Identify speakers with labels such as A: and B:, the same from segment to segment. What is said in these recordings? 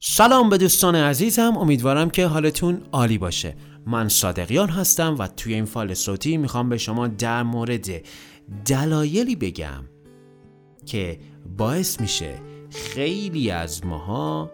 A: سلام به دوستان عزیزم، امیدوارم که حالتون عالی باشه. من صادقیان هستم و توی این فایل صوتی میخوام به شما در مورد دلایلی بگم که باعث میشه خیلی از ماها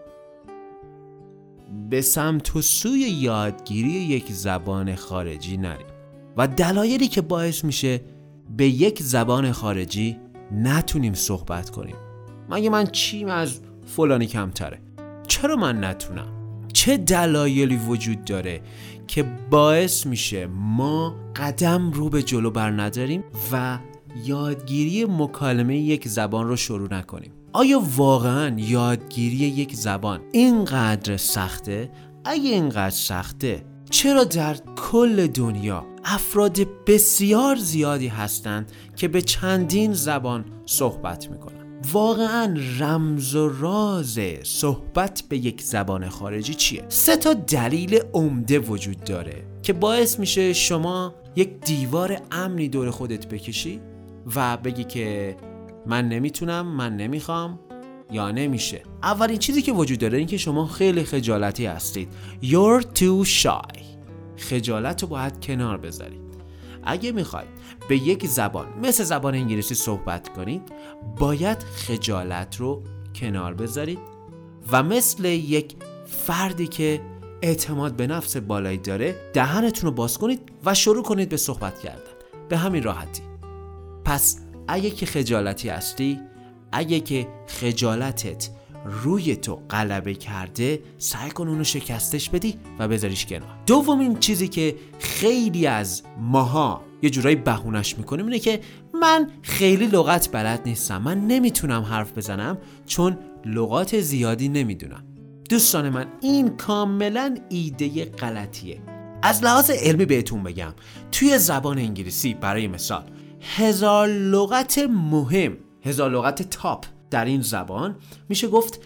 A: به سمت و سوی یادگیری یک زبان خارجی نریم و دلایلی که باعث میشه به یک زبان خارجی نتونیم صحبت کنیم. مگه من چیم از فلانی کمتره؟ چرا من نتونم؟ چه دلایلی وجود داره که باعث میشه ما قدم رو به جلو بر نداریم و یادگیری مکالمه یک زبان رو شروع نکنیم؟ آیا واقعا یادگیری یک زبان اینقدر سخته؟ اگه اینقدر سخته، چرا در کل دنیا افراد بسیار زیادی هستند که به چندین زبان صحبت میکنن؟ واقعا رمز و راز صحبت به یک زبان خارجی چیه؟ 3 دلیل عمده وجود داره که باعث میشه شما یک دیوار امنی دور خودت بکشی و بگی که من نمیتونم، من نمیخوام یا نمیشه. اولین چیزی که وجود داره این که شما خیلی خجالتی هستید. You're too shy. خجالت رو باید کنار بذارید. اگه میخواید به یک زبان مثل زبان انگلیسی صحبت کنید، باید خجالت رو کنار بذارید و مثل یک فردی که اعتماد به نفس بالایی داره دهنتون رو باز کنید و شروع کنید به صحبت کردن. به همین راحتی. پس اگه که خجالتی هستی، اگه که خجالتت روی تو غلبه کرده، سعی کن اونو شکستش بدی و بذاریش کنار. دومین چیزی که خیلی از ماها یه جورایی بهونش میکنیم اینه که من خیلی لغت بلد نیستم، من نمیتونم حرف بزنم چون لغات زیادی نمیدونم. دوستان من، این کاملا ایده غلطیه. از لحاظ علمی بهتون بگم، توی زبان انگلیسی برای مثال 1000 لغت مهم، 1000 لغت تاپ در این زبان میشه گفت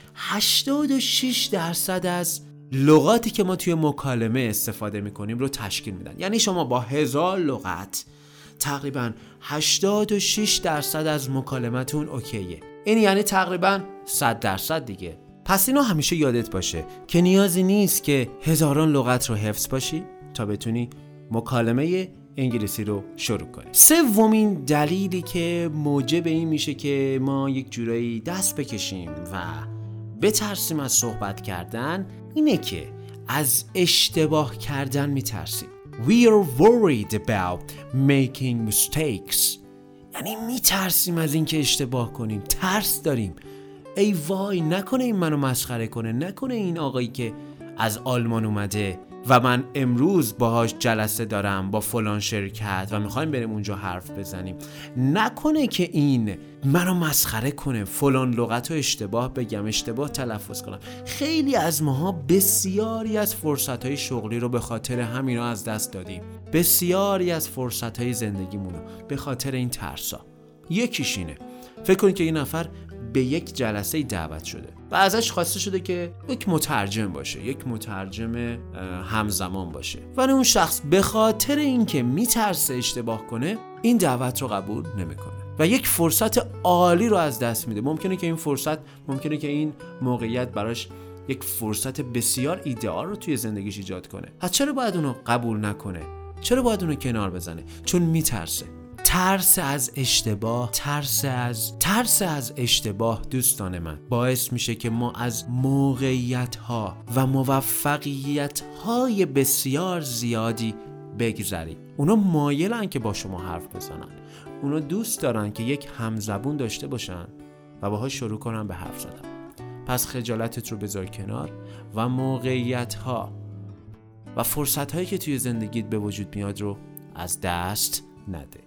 A: 86% از لغاتی که ما توی مکالمه استفاده میکنیم رو تشکیل میدن. یعنی شما با 1000 لغت تقریبا 86% از مکالمتون اوکیه. این یعنی تقریبا 100% دیگه. پس اینو همیشه یادت باشه که نیازی نیست که هزاران لغت رو حفظ باشی تا بتونی مکالمه انگلیسی رو شروع کنیم. سومین دلیلی که موجب این میشه که ما یک جورایی دست بکشیم و بترسیم از صحبت کردن اینه که از اشتباه کردن میترسیم. We are worried about making mistakes. یعنی میترسیم از اینکه اشتباه کنیم، ترس داریم. ای وای، نکنه این منو مسخره کنه، نکنه این آقایی که از آلمان اومده و من امروز باهاش جلسه دارم با فلان شرکت و میخوایم بریم اونجا حرف بزنیم، نکنه که این منو مسخره کنه، فلان لغتو اشتباه بگم، اشتباه تلفظ کنم. خیلی از ماها بسیاری از فرصتهای شغلی رو به خاطر همینا از دست دادیم، بسیاری از فرصتهای زندگیمونو به خاطر این ترسا. یکیش اینه، فکر کنید که این نفر به یک جلسه دعوت شده و ازش خواسته شده که یک مترجم باشه، یک مترجم همزمان باشه، ولی اون شخص به خاطر اینکه میترسه اشتباه کنه این دعوت رو قبول نمیکنه و یک فرصت عالی رو از دست میده. ممکنه که این موقعیت براش یک فرصت بسیار ایدئال رو توی زندگیش ایجاد کنه. پس چرا باید اونو قبول نکنه؟ چرا باید اونو کنار بزنه؟ چون میترسه. ترس از اشتباه دوستان من باعث میشه که ما از موقعیت‌ها و موفقیت‌های بسیار زیادی بگذریم. اونا مایلن که با شما حرف بزنن، اونا دوست دارن که یک همزبون داشته باشن و باهاش شروع کنن به حرف زدن. پس خجالتت رو بذار کنار و موقعیت‌ها و فرصت‌هایی که توی زندگیت به وجود میاد رو از دست نده.